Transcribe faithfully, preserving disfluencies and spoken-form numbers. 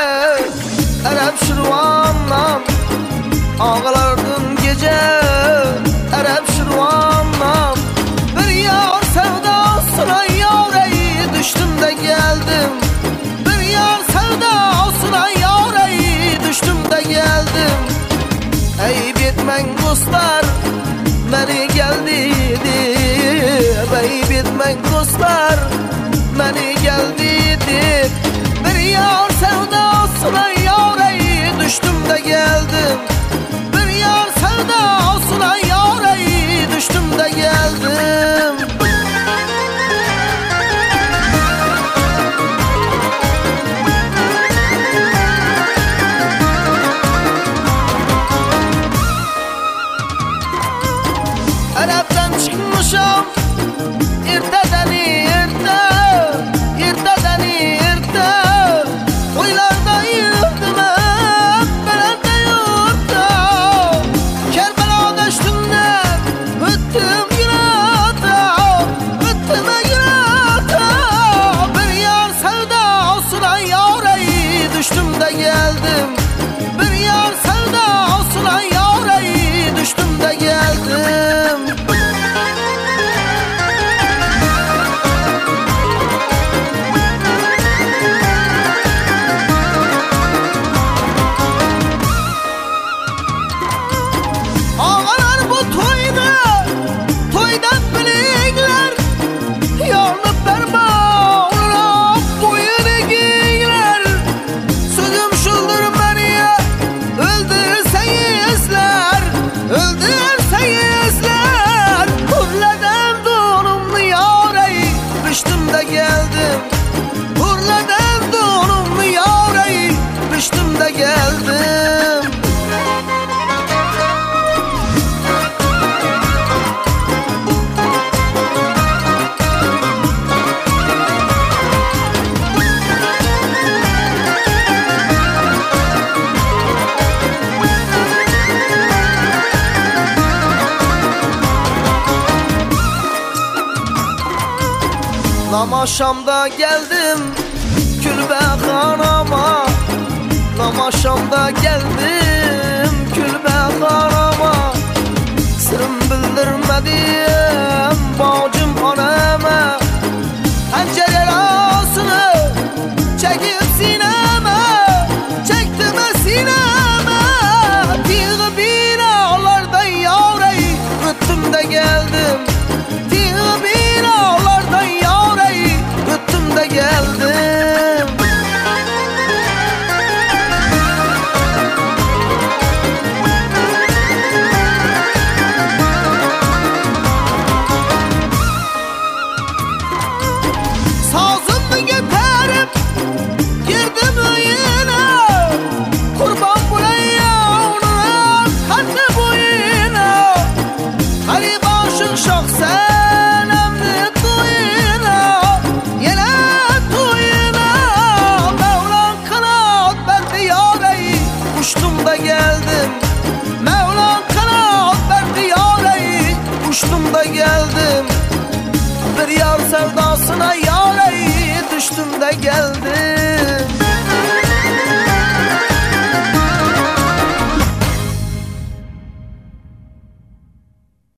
Arab şirvandan ağlardım gece, Arab şirvandan bir yar sevdasına yareyi düştüm de geldim. Bir yar sevdasına yareyi düştüm de geldim. Eyb etmen dostlar beni geldi dip, eyb etmen dostlar beni geldi dip. Bir yar sevdasına yareyi düştüm de geldim. Bir yar sevdasına yareyi düştüm de geldim. Arap'tan çıkmışam erteden ertə, erteden ertə. Oylarda yıldım hep belende yurtta. Kerbela'da üstümden öttüm günahta, öttüme günahta. Bir yar sevdasına yareyi düştüm de geldim. Bir yar sevdasına yareyi düştüm de geldim. Ağalar bu toyda, toydan bilingler, yanıp dermanına boyunu giyler. Sözüm şuldur beni öldürseyizler, öldürseyizler. Hurleden donumlu yareyi düştüm de geldim. Hurleden donumlu yareyi düştüm de geldim. Namaşamda geldim Külbehanama, Namaşamda geldim Külbehanama. Sırrım bildirmedim bacım anama. Pencere arasını çekip sineme, çektim sineme. Tiğ binalardan yareyi öttüm de geldim. Tiğ binalardan yareyi öttüm de geldim. Sazımı getirip girdim oyuna, kurban buraya ona kanlı boyuna. Garip aşık şahsen emni duyuna, yine duyuna. Mevlan kanat verdi yareyi uçtum da geldim. Mevlan kanat verdi yareyi uçtum da geldim. Bir yar sevdasına yareyi düştüm de geldim.